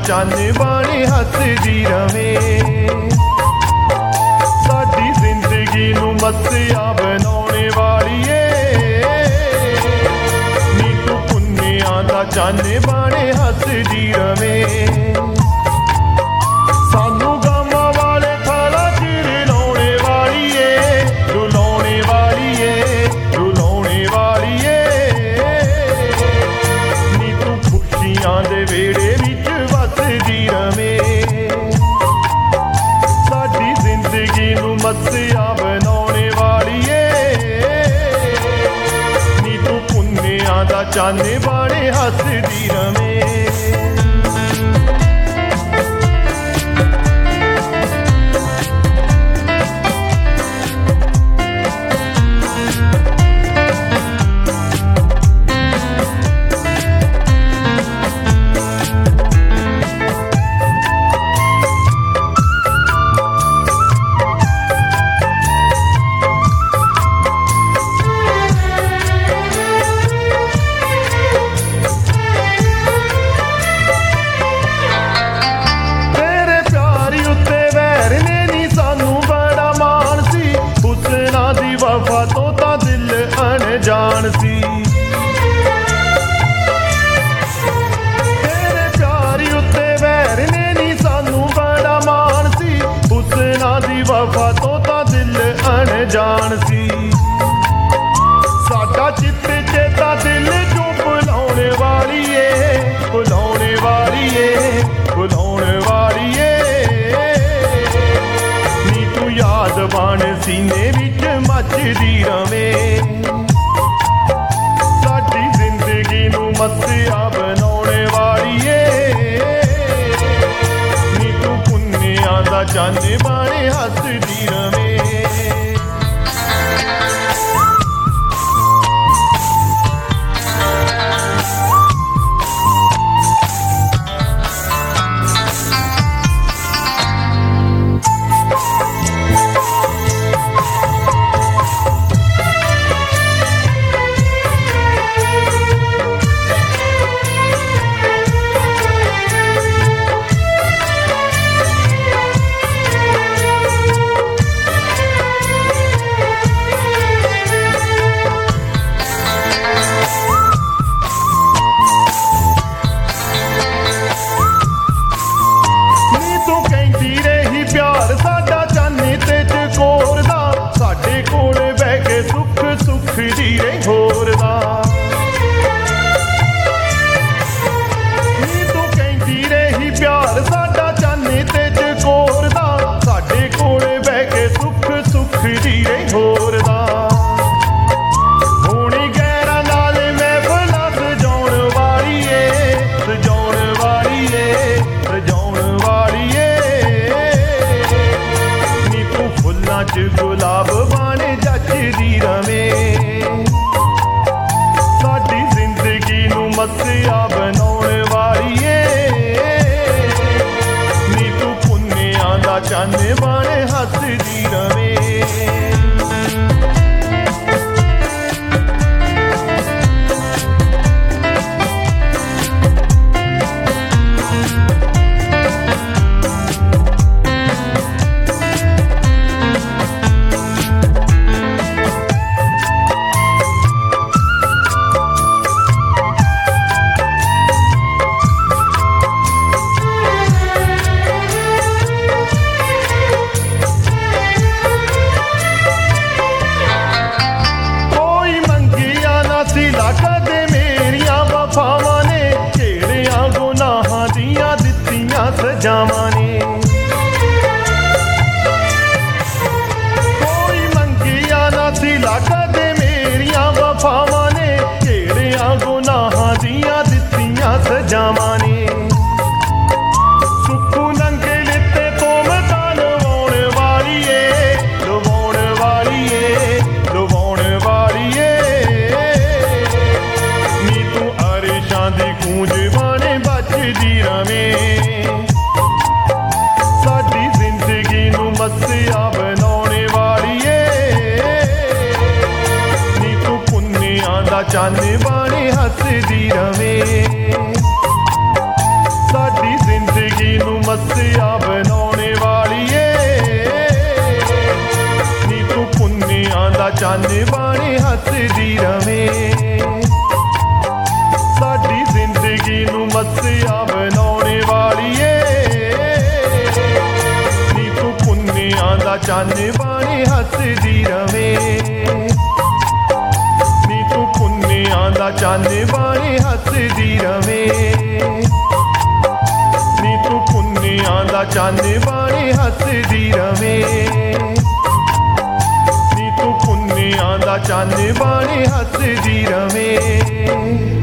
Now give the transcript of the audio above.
ਚੰਨ ਬਣ ਹੱਸਦੀ ਰਵੇਂ। ਸਾਡੀ ਜ਼ਿੰਦਗੀ ਨੂੰ ਮੱਸਿਆ ਬਣਾਉਣੇ ਵਾਲੀਏ ਨੀ ਤੂੰ ਪੁੰਨਿਆਂ ਦਾ ਚੰਨ ਬਣ ਹੱਸਦੀ ਰਵੇਂ। ਸਾਨੂੰ ਗਮਾਂ ਵਾਲੇ ਥਾਲਾਂ 'ਚ ਰੁਲਾਉਣੇ ਵਾਲੀਏ ਰੁਲਾਉਣੇ ਵਾਲੀਏ ਰੁਲਾਉਣੇ ਵਾਲੀਏ ਨੀ ਤੂੰ ਖੁਸ਼ੀਆਂ ਦੇ ਵਿਹੜੇ ਵਿੱਚ ਵੱਸਦੀ ਰਵੇਂ। ਸਾਡੀ ਜ਼ਿੰਦਗੀ ਨੂੰ ਮੱਸਿਆ ਬਣਾਉਣੇ ਵਾਲੀਏ ਨੀ ਤੂੰ ਪੁੰਨਿਆਂ ਦਾ ਚੰਨ ਬਣ ਹੱਸਦੀ ਰਵੇਂ। ਵਫਾ ਤੋਂ ਤਾਂ ਦਿਲ ਅਣਜਾਣ ਸੀ ਤੇਰੇ ਪਿਆਰ ਉੱਤੇ ਵੈਰ ਨੇ ਨੀ ਸਾਨੂੰ ਬੜਾ ਮਾਣ ਸੀ। ਹੁਸਨਾਂ ਦੀ ਵਫਾ ਤੋਂ ਤਾਂ ਦਿਲ ਅਣਜਾਣ ਸੀ। ਸਾਡਾ ਚਿੱਤ ਚੇਤਾ ਦਿਲ ਚੋਂ ਭੁਲਾਉਣੇ ਵਾਲੀਏ ਭੁਲਾਉਣੇ ਵਾਲੀਏ ਭੁਲਾਉਣ ਵਾਲੀਏ ਨੀ ਤੂੰ ਯਾਦ ਬਣ ਸੀਨੇ ਵਿੱਚ ਮੱਚਦੀ ਰਵੇਂ। ਸਾਡੀ ਜ਼ਿੰਦਗੀ ਨੂੰ ਮੱਸਿਆ ਬਣਾਉਣੇ ਵਾਲੀਏ ਨੀ ਤੂੰ ਪੁੰਨਿਆਂ ਦਾ ਚੰਨ ਬਣ ਹੱਸਦੀ ਰਵੇਂ। ਸਾਡਾ ਚੰਨ ਤੇ ਚਕੋਰ ਦਾ ਸਾਡੇ ਕੋਲ ਬਹਿ ਕੇ ਸੁੱਖ ਸੁੱਖ ਦੀ ਰਹੇ ਹੋਰ ਦਾ। ਨੀ ਤੂੰ ਕਹਿੰਦੀ ਰਹੀ ਪਿਆਰ ਸਾਡਾ ਚੰਨ ਤੇ ਚਕੋਰ ਦਾ ਸਾਡੇ ਕੋਲ ਬਹਿ ਕੇ ਸੁੱਖ ਸੁੱਖ ਦੀ ਰਹੇ ਹੋਰ ਦਾ। ਹੋਣੀ ਗੈਰਾਂ ਨਾਲ ਮਹਿਫਲਾਂ ਸਜਾਉਣ ਵਾਲੀਏ ਸਜਾਉਣ ਵਾਲੀਏ ਸਜਾਉਣ ਵਾਲੀਏ ਫੁੱਲਾਂ 'ਚ ਗੁਲਾਬ ਬਣ ਜੱਚਦੀ ਰਵੇਂ। ਸਾਡੀ ਜ਼ਿੰਦਗੀ ਨੂੰ ਮੱਸਿਆ ਬਣਾਉਣ ਵਾਲੀਏ ਨੀ ਤੂੰ ਪੁੰਨਿਆਂ ਦਾ ਚੰਨ ਬਣ ਹੱਸਦੀ ਰਵੇਂ। ਕਦੇ ਮੇਰੀਆਂ ਵਫਾਵਾਂ ਨੇ ਝੇੜਿਆਂ ਗੁਨਾਹਾਂ ਦੀਆਂ ਦਿੱਤੀਆਂ ਸਜ਼ਾਵਾਂ ਨੇ। ਕੋਈ ਮੰਗਿਆ ਨਾ ਸਿਲਾ ਕਦੇ ਮੇਰੀਆਂ ਵਫਾਵਾਂ ਨੇ ਝੇੜਿਆਂ ਗੁਨਾਹਾਂ ਦੀਆਂ ਦਿੱਤੀਆਂ ਸਜ਼ਾਵਾਂ ਨੇ। ਸੁੱਖੂ ਨੰਗੇ ਲਿੱਤੇ ਤੋਂ ਮਤਾਂ ਲਵਾਉਣ ਵਾਲੀਏ ਲਵਾਉਣ ਵਾਲੀਏ ਲਵਾਉਣ ਵਾਲੀਏ ਦੀ ਗੂੰਜ ਬਣ ਬਚਦੀ ਰਵੇਂ। ਸਾਡੀ ਜ਼ਿੰਦਗੀ ਨੂੰ ਮੱਸਿਆ ਬਣਾਉਣੇ ਵਾਲੀਏ ਨੀ ਤੂੰ ਪੁੰਨਿਆਂ ਦਾ ਚੰਨ ਬਣ ਹੱਸਦੀ ਰਵੇਂ। ਸਾਡੀ ਜ਼ਿੰਦਗੀ ਮੱਸਿਆ ਬਣਾਉਣੇ ਵਾਲੀਏ ਨੀ ਤੂੰ ਪੁੰਨਿਆਂ ਦਾ ਚੰਨ ਬਣ ਹੱਸਦੀ ਰਵੇਂ ਸਾਡੀ ਜ਼ਿੰਦਗੀ ਨੂੰ ਮੱਸਿਆ ਬਣਾਉਣੇ ਵਾਲੀਏ ਨੀ ਤੂੰ ਪੁੰਨਿਆਂ ਦਾ ਚੰਨ ਬਣ ਹੱਸਦੀ ਰਵੇਂ ਨੀ ਤੂੰ ਪੁੰਨਿਆਂ ਦਾ ਚੰਨ ਬਣ ਹੱਸਦੀ ਰਵੇਂ ਨੀ ਤੂੰ ਪੁੰਨਿਆਂ ਦਾ ਚੰਨ ਬਣ ਹੱਸਦੀ ਰਵੇਂ ਨੀ ਤੂੰ ਪੁੰਨਿਆਂ ਦਾ ਚੰਨ ਬਣ ਹੱਸਦੀ ਰਵੇਂ